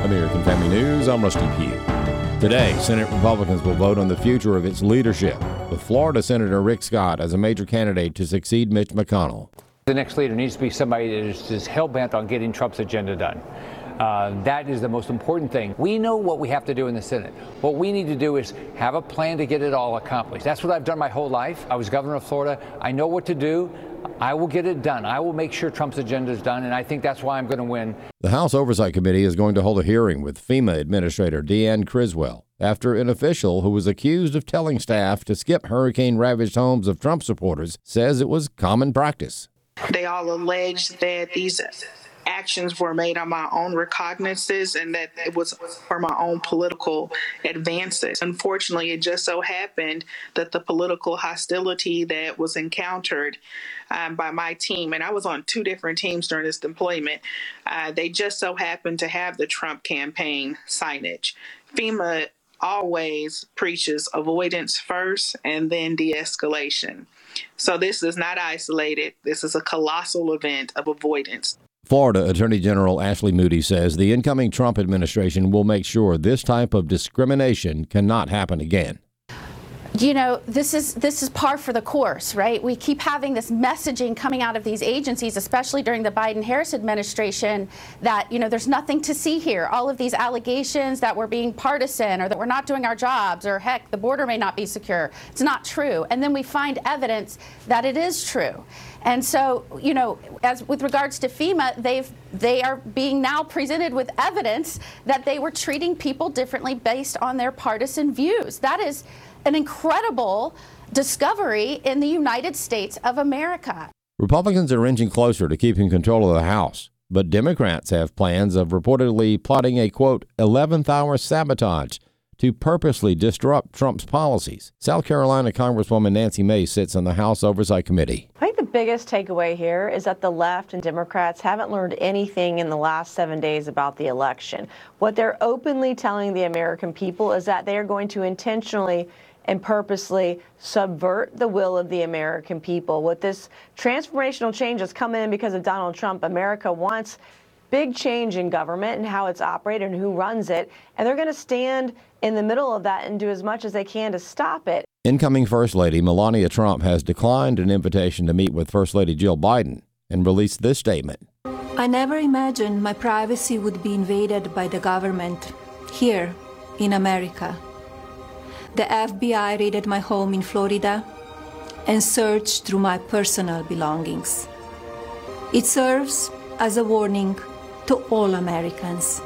American Family News, I'm Rusty Pugh. Today, Senate Republicans will vote on the future of its leadership, with Florida Senator Rick Scott as a major candidate to succeed Mitch McConnell. The next leader needs to be somebody that is just hell-bent on getting Trump's agenda done. That is the most important thing. We know what we have to do in the Senate. What we need to do is have a plan to get it all accomplished. That's what I've done my whole life. I was governor of Florida. I know what to do. I will get it done. I will make sure Trump's agenda is done, and I think that's why I'm going to win. The House Oversight Committee is going to hold a hearing with FEMA Administrator Deanne Criswell after an official who was accused of telling staff to skip hurricane-ravaged homes of Trump supporters says it was common practice. They all allege that these actions were made on my own recognizances and that it was for my own political advances. Unfortunately, it just so happened that the political hostility that was encountered by my team, and I was on 2 different teams during this deployment, they just so happened to have the Trump campaign signage. FEMA always preaches avoidance first and then de-escalation. So this is not isolated. This is a colossal event of avoidance. Florida Attorney General Ashley Moody says the incoming Trump administration will make sure this type of discrimination cannot happen again. You know, this is par for the course, right? We keep having this messaging coming out of these agencies, especially during the Biden-Harris administration, that, you know, there's nothing to see here. All of these allegations that we're being partisan or that we're not doing our jobs or, heck, the border may not be secure. It's not true. And then we find evidence that it is true. And so, you know, as with regards to FEMA, they are being now presented with evidence that they were treating people differently based on their partisan views. That is an incredible discovery in the United States of America. Republicans are inching closer to keeping control of the House, but Democrats have plans of reportedly plotting a, quote, 11th hour sabotage to purposely disrupt Trump's policies. South Carolina Congresswoman Nancy Mace sits on the House Oversight Committee. I think the biggest takeaway here is that the left and Democrats haven't learned anything in the last 7 days about the election. What they're openly telling the American people is that they are going to intentionally and purposely subvert the will of the American people. With this transformational change that's coming in because of Donald Trump, America wants big change in government and how it's operated and who runs it, and they're going to stand in the middle of that and do as much as they can to stop it. Incoming First Lady Melania Trump has declined an invitation to meet with First Lady Jill Biden and released this statement. I never imagined my privacy would be invaded by the government here in America. The FBI raided my home in Florida and searched through my personal belongings. It serves as a warning to all Americans,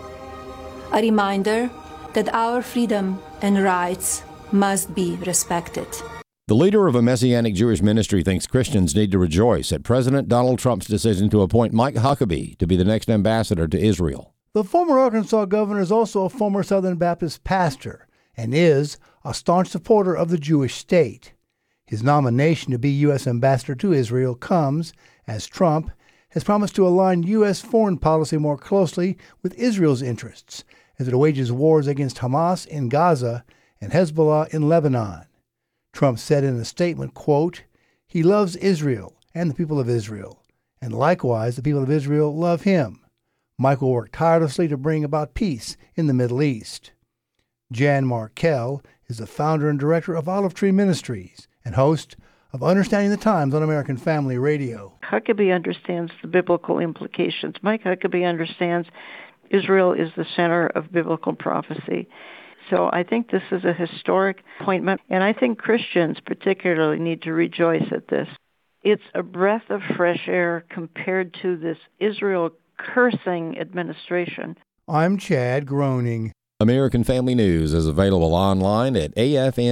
a reminder that our freedom and rights must be respected. The leader of a Messianic Jewish ministry thinks Christians need to rejoice at President Donald Trump's decision to appoint Mike Huckabee to be the next ambassador to Israel. The former Arkansas governor is also a former Southern Baptist pastor and is a staunch supporter of the Jewish state. His nomination to be U.S. ambassador to Israel comes as Trump has promised to align U.S. foreign policy more closely with Israel's interests as it wages wars against Hamas in Gaza and Hezbollah in Lebanon. Trump said in a statement, quote, "He loves Israel and the people of Israel, and likewise the people of Israel love him. Mike will work tirelessly to bring about peace in the Middle East." Jan Markell is the founder and director of Olive Tree Ministries and host of Understanding the Times on American Family Radio. Huckabee understands the biblical implications. Mike Huckabee understands Israel is the center of biblical prophecy. So I think this is a historic appointment, and I think Christians particularly need to rejoice at this. It's a breath of fresh air compared to this Israel cursing administration. I'm Chad Groening. American Family News is available online at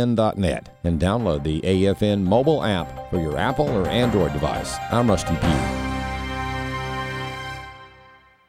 afn.net and download the AFN mobile app for your Apple or Android device. I'm Rusty Pugh.